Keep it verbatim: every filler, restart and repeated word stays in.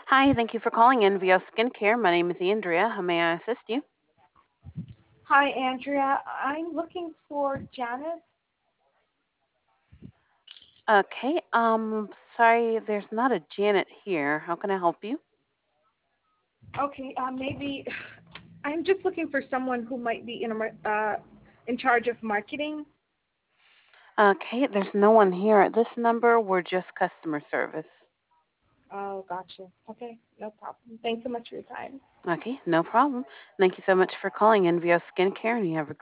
Hi, thank you for calling N V O Skincare. My name is Andrea. How may I assist you? Hi, Andrea. I'm looking for Janice. Okay, um, sorry, there's not a Janet here. How can I help you? Okay, uh, maybe I'm just looking for someone who might be in a, mar- uh, in charge of marketing. Okay, there's no one here at this number. We're just customer service. Oh, gotcha. Okay, no problem. Thanks so much for your time. Okay, no problem. Thank you so much for calling N V O Skincare, and you have a